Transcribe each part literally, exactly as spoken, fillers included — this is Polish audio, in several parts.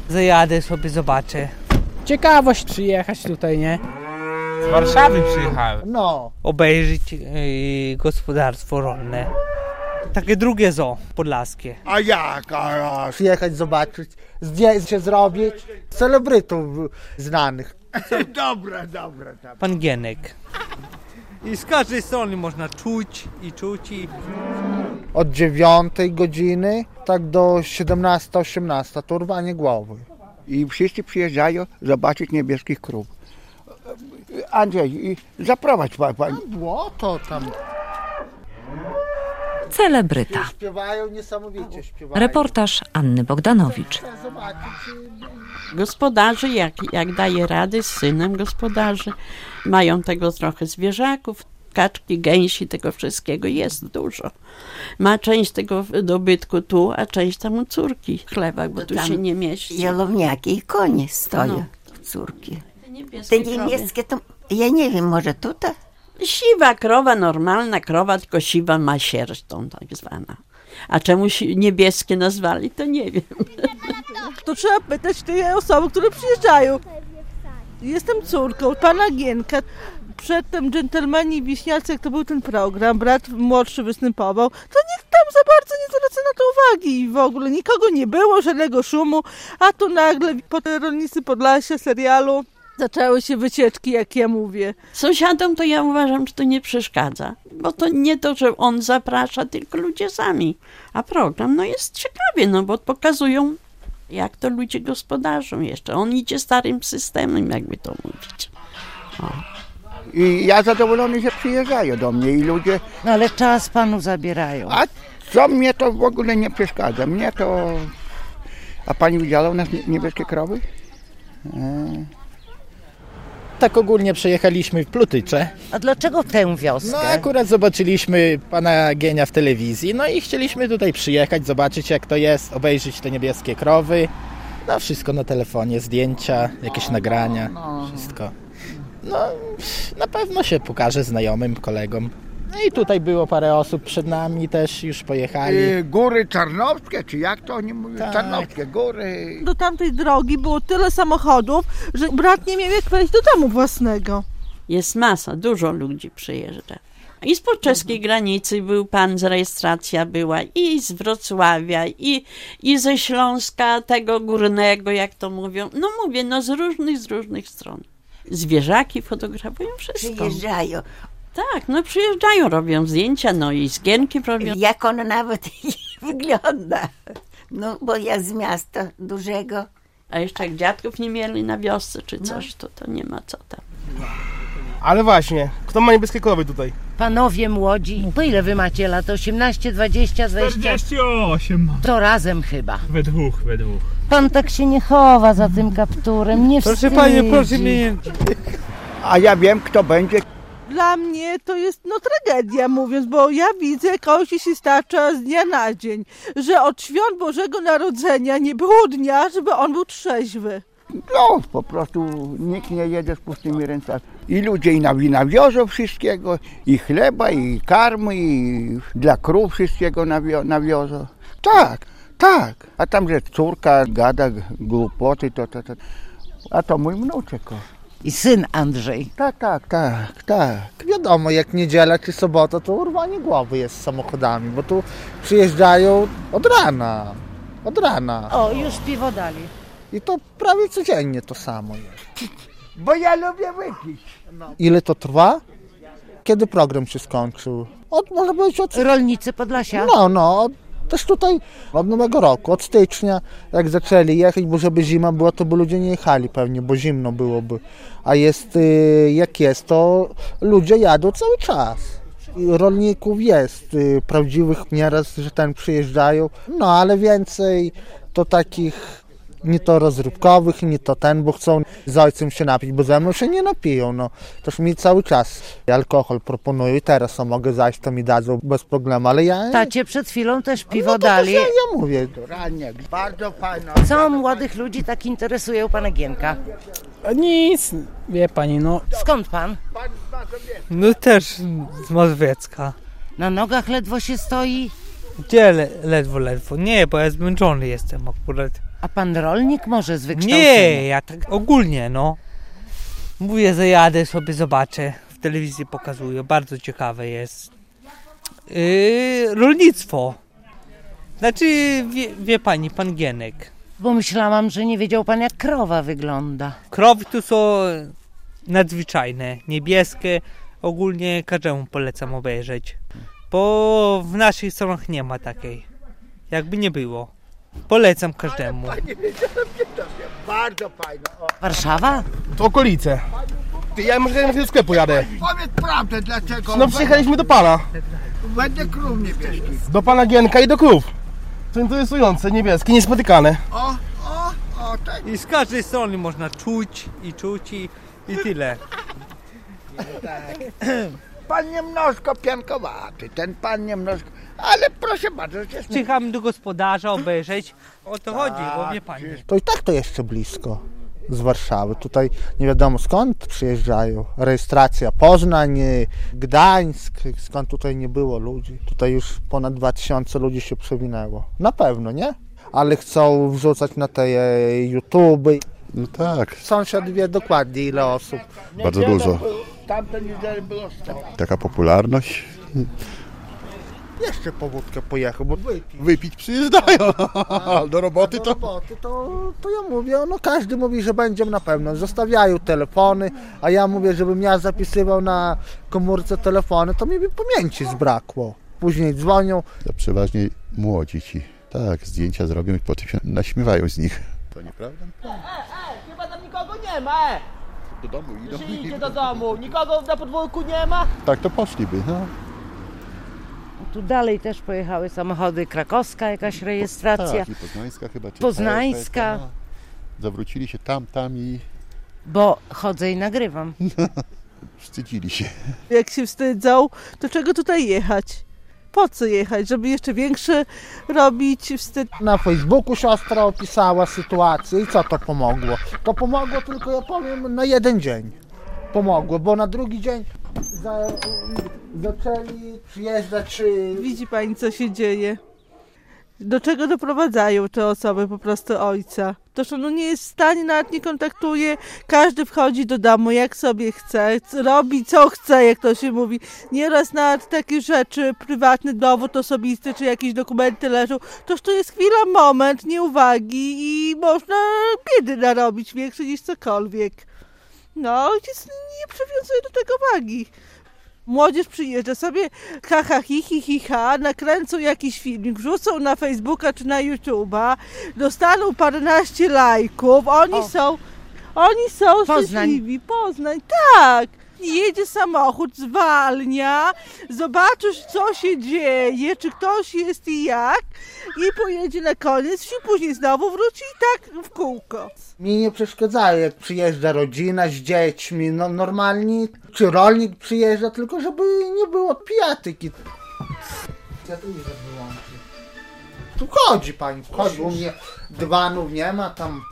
Zajadę sobie, zobaczę. Ciekawość przyjechać tutaj, nie? Z Warszawy przyjechałem. No. Obejrzeć yy, gospodarstwo rolne. Takie drugie zoo podlaskie. A jak? A, przyjechać, zobaczyć, zdjęcie zrobić. Celebrytów znanych. Dobre, dobre. Pan Gienek. I z każdej strony można czuć i czuć i... Od dziewiątej godziny tak do siedemnastej osiemnastej to urwanie głowy. I wszyscy przyjeżdżają zobaczyć niebieskich krów. Andrzej, zaprowadź pan. pan. Błoto tam. Celebryta. Śpiewają, niesamowicie śpiewają. Reportaż Anny Bogdanowicz. Gospodarzy, jak, jak daje rady z synem gospodarzy, mają tego trochę zwierzaków, kaczki, gęsi, tego wszystkiego jest dużo. Ma część tego dobytku tu, a część tam u córki w chlebach, bo to tu się nie mieści. Jelowniaki i konie stoją, no. Córki. Te niebieskie, Te niebieskie to, ja nie wiem, może tutaj? Siwa krowa, normalna krowa, tylko siwa ma sierść, tą tak zwana. A czemu niebieskie nazwali, to nie wiem. To trzeba pytać tej osoby, które przyjeżdżają. Jestem córką pana Gienka. Przedtem Dżentelmeni Wiśniacy, jak to był ten program, brat młodszy występował, to nikt tam za bardzo nie zwraca na to uwagi i w ogóle nikogo nie było, żadnego szumu, a tu nagle po tej Rolnicy Podlasia serialu zaczęły się wycieczki, jak ja mówię. Sąsiadom to ja uważam, że to nie przeszkadza, bo to nie to, że on zaprasza, tylko ludzie sami. A program no jest ciekawie, no bo pokazują, jak to ludzie gospodarzą jeszcze. On idzie starym systemem, jakby to mówić. O. I ja zadowolony, że przyjeżdżają do mnie i ludzie... No ale czas panu zabierają. A co mnie to w ogóle nie przeszkadza. Mnie to... A pani widziała u nas niebieskie krowy? E... Tak ogólnie przejechaliśmy w Plutycze. A dlaczego tę wioskę? No akurat zobaczyliśmy pana Gienia w telewizji, no i chcieliśmy tutaj przyjechać, zobaczyć jak to jest, obejrzeć te niebieskie krowy. No wszystko na telefonie, zdjęcia, jakieś nagrania, wszystko. No na pewno się pokaże znajomym, kolegom. No i tutaj było parę osób przed nami też, już pojechali. Yy, góry Czarnowskie, czy jak to oni mówią? Tak. Czarnowskie góry. Do tamtej drogi było tyle samochodów, że brat nie miał jak wejść do domu własnego. Jest masa, dużo ludzi przyjeżdża. I spod czeskiej granicy był pan, z rejestracja była i z Wrocławia, i, i ze Śląska tego górnego, jak to mówią. No mówię, no z różnych, z różnych stron. Zwierzaki fotografują wszystko. Przyjeżdżają. Tak, no przyjeżdżają, robią zdjęcia, no i z Gienkiem robią. Jak on nawet wygląda. No bo ja z miasta dużego. A jeszcze jak dziadków nie mieli na wiosce czy coś, to, to nie ma co tam. Ale właśnie, kto ma niebieskie krowy tutaj? Panowie młodzi, po ile wy macie lat? osiemnaście, dwadzieścia, dwadzieścia? czterdzieści osiem. To razem chyba. We dwóch, we dwóch. Pan tak się nie chowa za tym kapturem, nie wstydzi. Proszę panie, proszę mnie. A ja wiem, kto będzie. Dla mnie to jest no tragedia, mówiąc, bo ja widzę, kogoś się starcza z dnia na dzień, że od świąt Bożego Narodzenia nie było dnia, żeby on był trzeźwy. No, po prostu nikt nie jedzie z pustymi rękami. I ludzie i nawiozą wszystkiego, i chleba, i karmy, i dla krów wszystkiego nawio- nawiozą. Tak, tak. A tam, że córka gada głupoty, to, to, to. A to mój wnuczek. I syn Andrzej. Tak, tak, tak, tak. Wiadomo, jak niedziela czy sobota, to urwanie głowy jest z samochodami, bo tu przyjeżdżają od rana. Od rana. O, już piwo dali. I to prawie codziennie to samo jest. Bo ja lubię wypić. Ile to trwa? Kiedy program się skończył? Od, może być od... Rolnicy Podlasia? No, no. Też tutaj od nowego roku, od stycznia, jak zaczęli jechać, bo żeby zima była, to by ludzie nie jechali pewnie, bo zimno byłoby. A jest, jak jest, to ludzie jadą cały czas. I rolników jest, prawdziwych nieraz, że ten przyjeżdżają, no ale więcej to takich nie to rozrywkowych, nie to ten, bo chcą z ojcem się napić, bo ze mną się nie napiją, no. Toż mi cały czas alkohol proponują i teraz co mogę zajść, to mi dadzą bez problemu, ale ja... Tacie przed chwilą też piwo no, dali. Ja, ja mówię. Raniek, bardzo fajna. Co młodych ludzi tak interesuje u pana Gienka? A nic, wie pani, no. Skąd pan? No też z Mazowiecka. Na nogach ledwo się stoi? Gdzie le- ledwo, ledwo? Nie, bo ja zmęczony jestem akurat. A pan rolnik może z wykształcenia? Nie, ja tak ogólnie, no. Mówię, że jadę sobie, zobaczę. W telewizji pokazują, bardzo ciekawe jest. Yy, rolnictwo. Znaczy, wie, wie pani, pan Gienek. Bo myślałam, że nie wiedział pan, jak krowa wygląda. Krowy tu są nadzwyczajne, niebieskie. Ogólnie każdemu polecam obejrzeć. Bo w naszych stronach nie ma takiej. Jakby nie było. Polecam każdemu. Bardzo fajne. Warszawa? To okolice. Ty, ja może do sklepu jadę. Powiedz prawdę, dlaczego? No przyjechaliśmy do pana. Będę krów niebieskich. Do pana Gienka i do krów. To interesujące, niebieskie, niespotykane. O, o, o, tak. I z każdej strony można czuć i czuć i, i tyle. Tak. Pan niemnożko piankowaty, ten pan niemnożko, ale proszę bardzo. Jest... Przyjechałem do gospodarza obejrzeć, o to chodzi, bo wie pani. To i tak to jeszcze blisko z Warszawy. Tutaj nie wiadomo skąd przyjeżdżają. Rejestracja Poznań, Gdańsk, skąd tutaj nie było ludzi. Tutaj już ponad dwa tysiące ludzi się przewinęło. Na pewno, nie? Ale chcą wrzucać na te YouTube. No tak. Sąsiad wie dokładnie ile osób. Bardzo dużo. Tamte niedzielę było sto. Taka popularność. Jeszcze po wódkę pojechał, bo wypić. Wypić przyjeżdżają. Do roboty do to... roboty to, to ja mówię, no każdy mówi, że będzie na pewno. Zostawiają telefony, a ja mówię, żebym ja zapisywał na komórce telefony, to mi by pamięci zbrakło. Później dzwonią. To przeważnie młodzi ci. Tak, zdjęcia zrobią i potem się naśmiewają z nich. To nieprawda? E, e, chyba tam nikogo nie ma, e! Do domu idą. Jeśli idzie do domu, nikogo na podwórku nie ma? Tak, to poszliby, no. Tu dalej też pojechały samochody, krakowska jakaś rejestracja. Tak, i poznańska chyba. Czy Poznańska. no. Zawrócili się tam, tam i... Bo chodzę i nagrywam. Wstydzili się. Jak się wstydzą, to czego tutaj jechać? Po co jechać? Żeby jeszcze większy robić wstyd? Na Facebooku siostra opisała sytuację i co to pomogło? To pomogło tylko, ja powiem, na jeden dzień. Pomogło, bo na drugi dzień za, zaczęli przyjeżdżać... Widzi pani, co się dzieje? Do czego doprowadzają te osoby po prostu ojca? To, że no nie jest w stanie, nawet nie kontaktuje, każdy wchodzi do domu jak sobie chce, robi co chce, jak to się mówi. Nieraz nawet takie rzeczy, prywatny dowód osobisty, czy jakieś dokumenty leżą, toż to jest chwila, moment, nieuwagi i można biedy narobić większe niż cokolwiek. No, ojciec nie przywiązuje do tego wagi. Młodzież przyjeżdża sobie, ha, ha, hi, hi, hi, ha, nakręcą jakiś filmik, wrzucą na Facebooka czy na YouTube'a, dostaną paręnaście lajków, oni O. są, oni są Poznań. szczęśliwi. Poznań, tak. Jedzie samochód, zwalnia, zobaczysz co się dzieje, czy ktoś jest i jak i pojedzie na koniec wsi, później znowu wróci i tak w kółko. Mi nie przeszkadzają, jak przyjeżdża rodzina z dziećmi, no normalnie, czy rolnik przyjeżdża, tylko żeby nie było pijatyki. Ja tu nie wyłączę. Tu chodzi pani, wchodzi, u mnie dywanów nie ma, tam...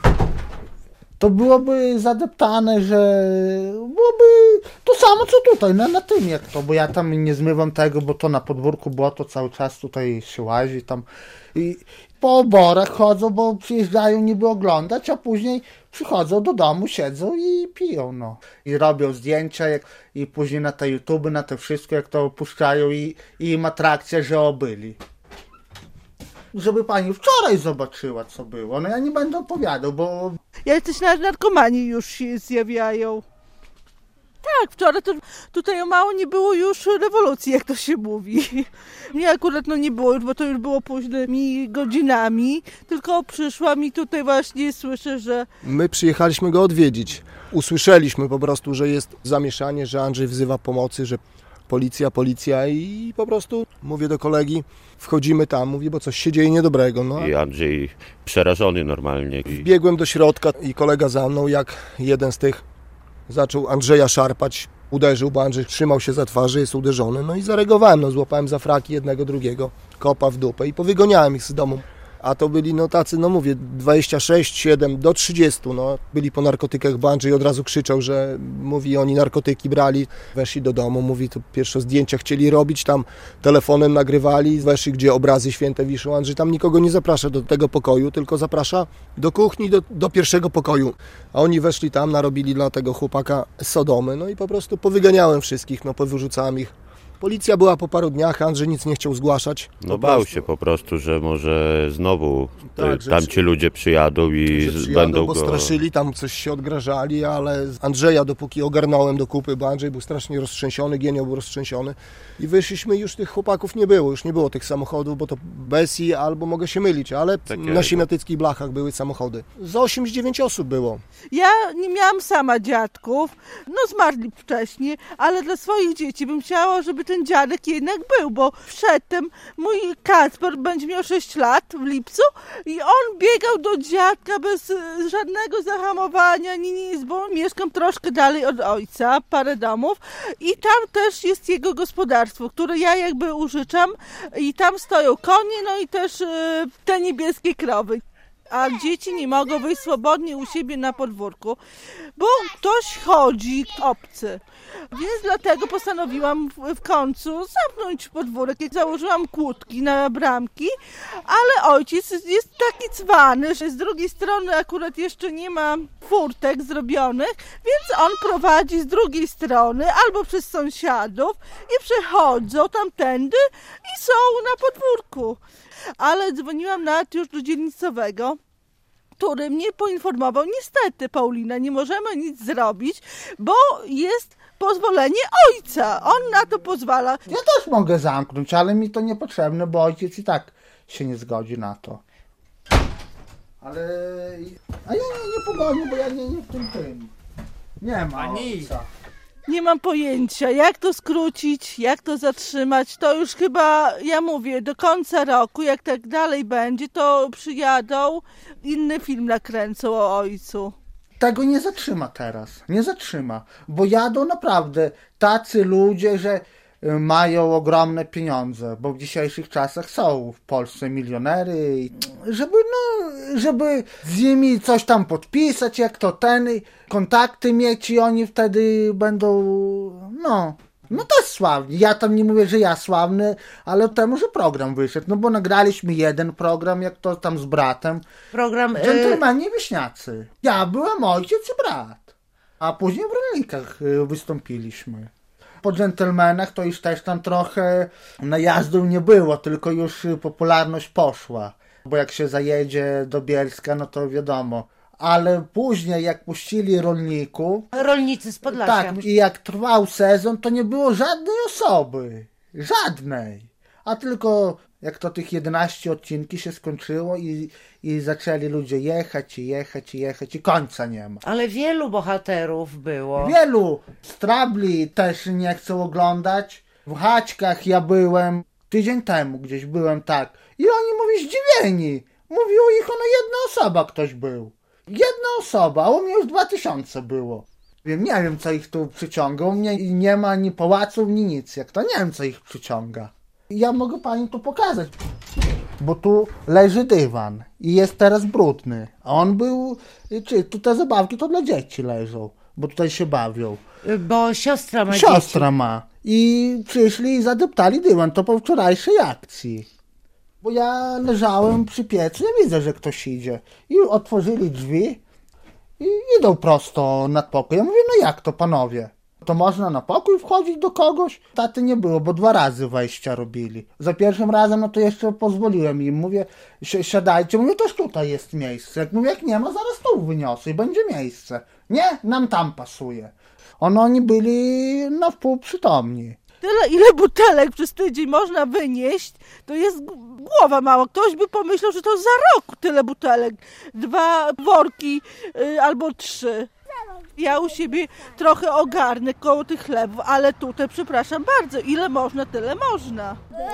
To byłoby zadeptane, że byłoby to samo co tutaj, na, na tym jak to, bo ja tam nie zmywam tego, bo to na podwórku było, to cały czas tutaj się łazi tam i po oborach chodzą, bo przyjeżdżają niby oglądać, a później przychodzą do domu, siedzą i piją, no. I robią zdjęcia jak, i później na te YouTube, na te wszystko, jak to opuszczają i, i im atrakcja, że obyli. Żeby pani wczoraj zobaczyła, co było. No ja nie będę opowiadał, bo... Jacyś narkomani już się zjawiają. Tak, wczoraj to tutaj o mało nie było już rewolucji, jak to się mówi. Mnie akurat no nie było już, bo to już było późnymi godzinami, tylko przyszłam i tutaj właśnie słyszę, że... My przyjechaliśmy go odwiedzić. Usłyszeliśmy po prostu, że jest zamieszanie, że Andrzej wzywa pomocy, że policja, policja i po prostu mówię do kolegi, wchodzimy tam, mówię, bo coś się dzieje niedobrego. No. I Andrzej przerażony normalnie. Wbiegłem do środka i kolega za mną, jak jeden z tych zaczął Andrzeja szarpać, uderzył, bo Andrzej trzymał się za twarzy, jest uderzony, no i zareagowałem, no złapałem za fraki jednego, drugiego, kopa w dupę i powygoniałem ich z domu. A to byli no tacy, no mówię, dwadzieścia sześć, siedem do trzydziestu, no. Byli po narkotykach, bo Andrzej od razu krzyczał, że mówi, oni narkotyki brali. Weszli do domu, mówi, to pierwsze zdjęcia chcieli robić, tam telefonem nagrywali, weszli, gdzie obrazy święte wiszą. Andrzej tam nikogo nie zaprasza do tego pokoju, tylko zaprasza do kuchni, do, do pierwszego pokoju. A oni weszli tam, narobili dla tego chłopaka sodomy, no i po prostu powyganiałem wszystkich, no powyrzucałem ich. Policja była po paru dniach, Andrzej nic nie chciał zgłaszać. No bał prostu. się po prostu, że może znowu tak, tam ci ludzie przyjadą i że przyjadą, będą bo go... straszyli, tam coś się odgrażali, ale Andrzeja dopóki ogarnąłem do kupy, bo Andrzej był strasznie roztrzęsiony, Gienio był roztrzęsiony i wyszliśmy, już tych chłopaków nie było, już nie było tych samochodów, bo to Besi albo mogę się mylić, ale Takiego. na siemiatyckich blachach były samochody. Z osiem z dziewięć osób było. Ja nie miałam sama dziadków, no zmarli wcześniej, ale dla swoich dzieci bym chciała, żeby ten dziadek jednak był, bo przedtem mój Kacper będzie miał sześć lat w lipcu i on biegał do dziadka bez y, żadnego zahamowania, ni nic, bo mieszkam troszkę dalej od ojca, parę domów i tam też jest jego gospodarstwo, które ja jakby użyczam i tam stoją konie, no i też y, te niebieskie krowy. A dzieci nie mogą wyjść swobodnie u siebie na podwórku, bo ktoś chodzi obcy. Więc dlatego postanowiłam w, w końcu zamknąć podwórek. Założyłam kłódki na bramki, ale ojciec jest taki cwany, że z drugiej strony akurat jeszcze nie ma furtek zrobionych, więc on prowadzi z drugiej strony albo przez sąsiadów i przechodzą tamtędy i są na podwórku. Ale dzwoniłam nawet już do dzielnicowego, który mnie poinformował, niestety Paulina, nie możemy nic zrobić, bo jest pozwolenie ojca, on na to pozwala. Ja też mogę zamknąć, ale mi to niepotrzebne, bo ojciec i tak się nie zgodzi na to. Ale... A ja nie, nie pogonię, bo ja nie, nie w tym tym. Nie ma ojca. Nie mam pojęcia, jak to skrócić, jak to zatrzymać. To już chyba, ja mówię, do końca roku, jak tak dalej będzie, to przyjadą, inny film nakręcą o ojcu. Tego nie zatrzyma teraz, nie zatrzyma, bo jadą naprawdę tacy ludzie, że mają ogromne pieniądze, bo w dzisiejszych czasach są w Polsce milionery, żeby no, żeby z nimi coś tam podpisać, jak to ten, kontakty mieć i oni wtedy będą, no, no też sławni. Ja tam nie mówię, że ja sławny, ale od temu, że program wyszedł, no bo nagraliśmy jeden program, jak to tam z bratem. Program... Dżentelmeni Wieśniacy. Ja byłem ojciec i brat, a później w Rolnikach wystąpiliśmy. Po dżentelmenach to już też tam trochę najazdu nie było, tylko już popularność poszła. Bo jak się zajedzie do Bielska, no to wiadomo. Ale później jak puścili Rolników... Rolnicy z Podlasia. Tak, i jak trwał sezon, to nie było żadnej osoby. Żadnej. A tylko jak to tych jedenaście odcinki się skończyło i, i zaczęli ludzie jechać i jechać i jechać i końca nie ma. Ale wielu bohaterów było. Wielu strabli też nie chcą oglądać. W Haćkach ja byłem tydzień temu gdzieś byłem, tak. I oni mówią zdziwieni. Mówił ich, ono jedna osoba ktoś był. Jedna osoba, a u mnie już dwa tysiące było. Wiem, nie wiem co ich tu przyciąga. U mnie nie ma ani pałaców, ni nic. Jak to nie wiem co ich przyciąga. Ja mogę pani tu pokazać, bo tu leży dywan i jest teraz brudny. A on był, czy tu te zabawki to dla dzieci leżą, bo tutaj się bawią. Bo siostra ma Siostra dzieci. ma. I przyszli i zadeptali dywan, to po wczorajszej akcji. Bo ja leżałem przy piecu, ja widzę, że ktoś idzie. I otworzyli drzwi i idą prosto nad pokój. Ja mówię, no jak to panowie? To można na pokój wchodzić do kogoś? Taty nie było, bo dwa razy wejścia robili. Za pierwszym razem, no to jeszcze pozwoliłem im. Mówię, si- siadajcie. Mówię, też tutaj jest miejsce. Jak mówię, jak nie ma, zaraz tu wyniosę i będzie miejsce. Nie, nam tam pasuje. Ono, oni byli na wpół przytomni. Tyle, ile butelek przez tydzień można wynieść, to jest g- głowa mała. Ktoś by pomyślał, że to za rok tyle butelek. Dwa worki y, albo trzy. Ja u siebie trochę ogarnę koło tych chlebów, ale tutaj, przepraszam bardzo, ile można, tyle można.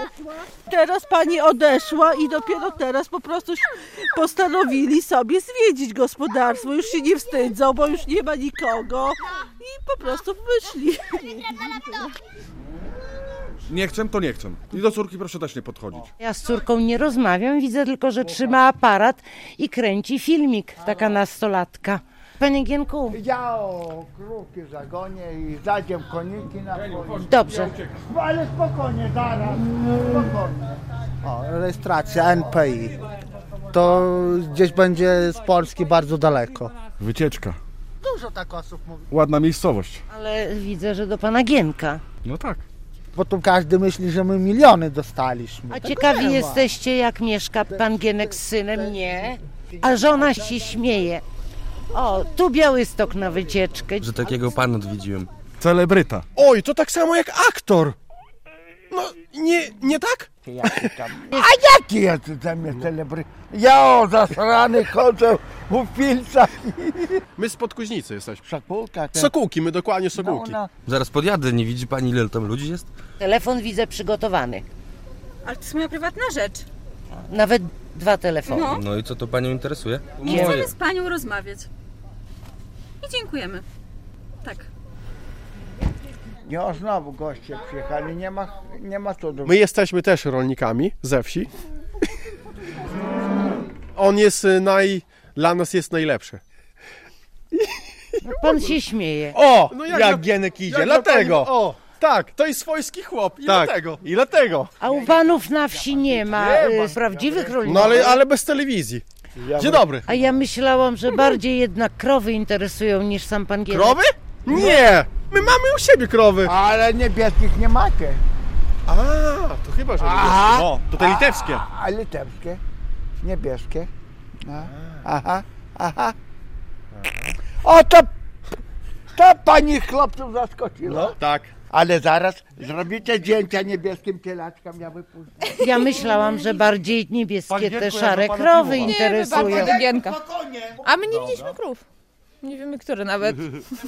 Teraz pani odeszła i dopiero teraz po prostu postanowili sobie zwiedzić gospodarstwo. Już się nie wstydzą, bo już nie ma nikogo i po prostu wyszli. Nie chcę, to nie chcę. I do córki proszę też nie podchodzić. Ja z córką nie rozmawiam, widzę tylko, że trzyma aparat i kręci filmik, taka nastolatka. Panie Gienku. Ja o krówki zagonię i zadziem koniki na polu. Dobrze. Ale spokojnie, zaraz, spokojnie. O, rejestracja N P I. To gdzieś będzie z Polski bardzo daleko. Wycieczka. Dużo tak osób mówi. Ładna miejscowość. Ale widzę, że do pana Gienka. No tak. Bo tu każdy myśli, że my miliony dostaliśmy. A Tego ciekawi nie ma. jesteście, jak mieszka pan Gienek z synem? Nie. A żona się śmieje. O, tu Białystok na wycieczkę. Że takiego pana odwiedziłem. Celebryta. Oj, to tak samo jak aktor. No, nie, nie tak? A jaki jest ze mnie celebryta? Ja o zasrany chodzę w filcach. My z Podkuźnicy jesteśmy. Sokółka. Sokółki, my dokładnie Sokółki. No, no. Zaraz podjadę, nie widzi pani, ile tam ludzi jest? Telefon widzę przygotowany. Ale to jest moja prywatna rzecz. Nawet dwa telefony. No. No i co to panią interesuje? Nie chcemy z panią rozmawiać. I dziękujemy. Tak. No znowu goście przyjechali, nie ma, nie ma co do... My jesteśmy też rolnikami ze wsi. On jest naj... dla nas jest najlepszy. Pan się śmieje. O, No jak, jak jak Gienek idzie, jak dlatego. Pani, o, tak, to jest swojski chłop i Tak. dlatego. I dlatego. A u panów na wsi nie ma Nie ma. y, prawdziwych rolników. No ale, ale bez telewizji. Dzień dobry. A ja myślałam, że bardziej jednak krowy interesują niż sam pan Gienek. Krowy? Nie! My mamy u siebie krowy. Ale niebieskich nie macie. A, to chyba, że Aha. niebieskie. No, to te litewskie. A, a litewskie, niebieskie. A, aha, aha. O, to, to pani chłopców zaskoczyło. No, tak. Ale zaraz zrobicie zdjęcia niebieskim cielaczkom, ja wypuszczę. Ja myślałam, że bardziej niebieskie te szare pana krowy piwo. interesują. Nie, my do Gienka. A my nie widzieliśmy krów. Nie wiemy, które nawet.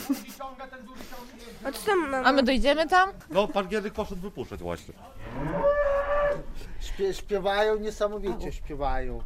A, co tam mamy? A my dojdziemy tam? No, pan Gienek poszedł wypuszczać właśnie. Śpie, śpiewają, niesamowicie śpiewają.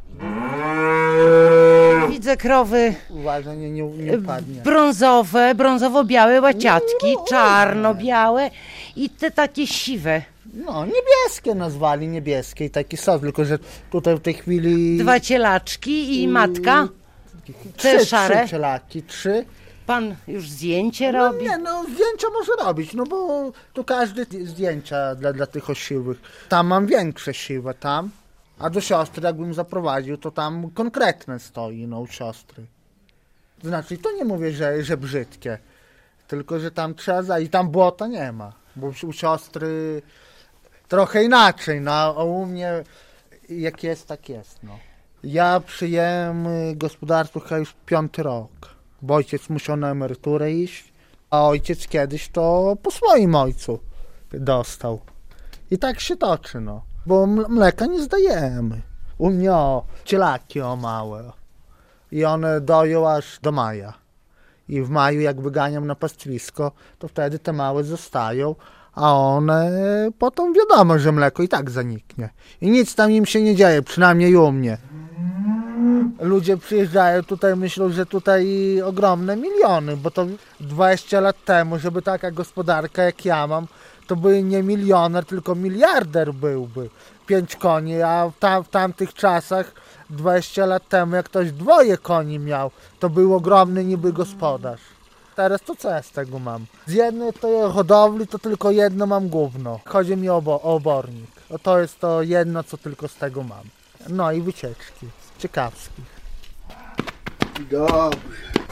Widzę krowy Uważaj, nie, nie, nie upadnie. brązowe, brązowo-białe łaciatki, czarno-białe i te takie siwe. No, niebieskie nazwali, niebieskie i taki sos, tylko że tutaj w tej chwili... Dwa cielaczki i matka. Trzy, Te szare. trzy cielaki, trzy. Pan już zdjęcie No robi? nie, no zdjęcia może robić, no bo tu każdy zdjęcia dla, dla tych osiłych. Tam mam większe siwe, tam. A do siostry jakbym zaprowadził, to tam konkretne stoi, no u siostry. To znaczy, to nie mówię, że, że brzydkie, tylko że tam trzeba zajść, tam błota nie ma, bo u siostry trochę inaczej, no a u mnie jak jest, tak jest, no. Ja przyjąłem gospodarstwo chyba już piąty rok, bo ojciec musiał na emeryturę iść, a ojciec kiedyś to po swoim ojcu dostał. I tak się toczy, no. Bo mleka nie zdajemy. U mnie o, cielaki o małe. I one doją aż do maja. I w maju jak wyganiam na pastwisko, to wtedy te małe zostają, a one potem wiadomo, że mleko i tak zaniknie. I nic tam im się nie dzieje, przynajmniej u mnie. Ludzie przyjeżdżają tutaj, myślą, że tutaj ogromne miliony, bo to dwadzieścia lat temu, żeby taka gospodarka jak ja mam, to by nie milioner, tylko miliarder byłby. Pięć koni, a w, tam, w tamtych czasach, dwadzieścia lat temu, jak ktoś dwoje koni miał, to był ogromny niby gospodarz. Teraz to co ja z tego mam? Z jednej to hodowli to tylko jedno mam gówno. Chodzi mi o, obo, o obornik. O to jest to jedno, co tylko z tego mam. No i wycieczki ciekawskich. Dobrze.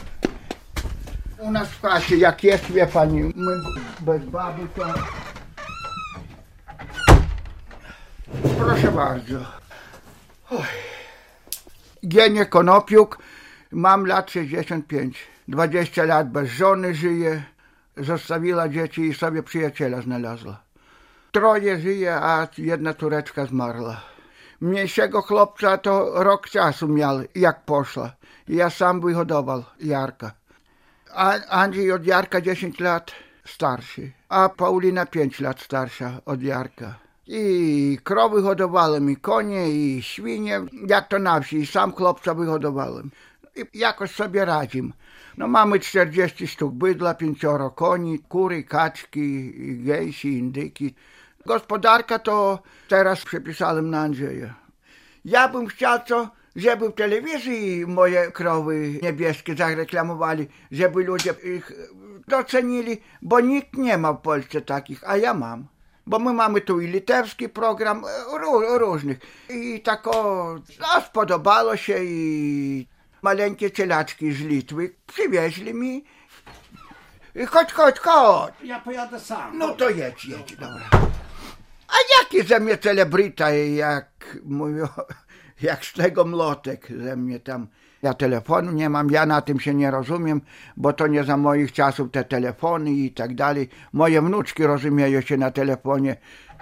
U nas w klasie, jak jest, wie pani, my bez baby to... Proszę bardzo. Oj. Gienie Konopiuk, mam lat sześćdziesiąt pięć. dwadzieścia lat bez żony żyję, zostawiła dzieci i sobie przyjaciela znalazła. Troje żyje, a jedna córeczka zmarła. Mniejszego chłopca to rok czasu miał, jak poszła. Ja sam wyhodował Jarka. A Andrzej od Jarka dziesięć lat starszy, a Paulina pięć lat starsza od Jarka. I krowy hodowałem, i konie, i świnie, jak to na wsi, i sam chłopca wyhodowałem. I jakoś sobie radzim. No mamy czterdzieści sztuk bydla, pięcioro koni, kury, kaczki, gejsi, indyki. Gospodarka to teraz przepisałem na Andrzeja. Ja bym chciał co, żeby w telewizji moje krowy niebieskie zareklamowali, żeby ludzie ich docenili, bo nikt nie ma w Polsce takich, a ja mam. Bo my mamy tu i litewski program, ró- różnych. I tak o, no, spodobało się i maleńkie cielaczki z Litwy przywieźli mi. I chodź, chodź, chodź. Ja pojadę sam. No to jedź, jedź, dobra. A jaki ze mnie celebryta, jak mówią, jak z tego mlotek ze mnie tam. Ja telefonu nie mam, ja na tym się nie rozumiem, bo to nie za moich czasów te telefony i tak dalej. Moje wnuczki rozumieją się na telefonie.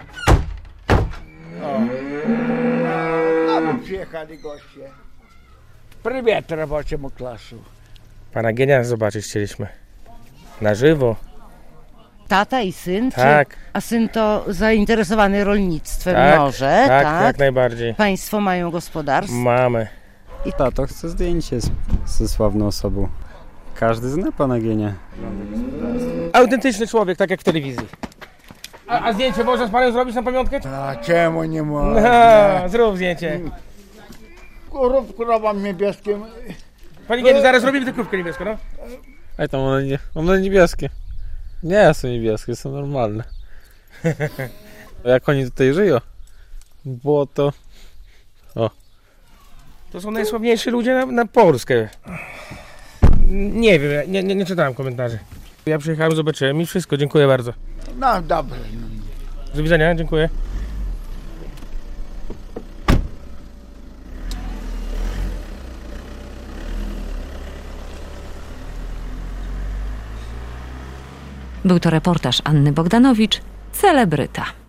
O. No, przyjechali goście. Привет рабочему классу. Pana Gienia zobaczyć chcieliśmy. Na żywo. Tata i syn? Tak. Czy, a syn to zainteresowany rolnictwem Tak, może, tak, tak? jak najbardziej. Państwo mają gospodarstwo? Mamy. I tato chce zdjęcie z, ze sławną osobą. Każdy zna pana Gienia. Autentyczny człowiek, tak jak w telewizji. A, a zdjęcie można z panem zrobić na pamiątkę? A czemu nie można? No, zrób zdjęcie. Krów, krowam niebieskim. Panie Gieniu, zaraz robimy tę krówkę niebieską, no? Ej, tam one, nie, one niebieskie. Nie są niebieskie, są normalne. Jak oni tutaj żyją? Błoto. O. To są najsławniejsi ludzie na, na Polskę. Nie wiem, nie, nie, nie czytałem komentarzy. Ja przyjechałem, zobaczyłem i wszystko, dziękuję bardzo. No dobrze. Do widzenia, dziękuję. Był to reportaż Anny Bogdanowicz, Celebryta.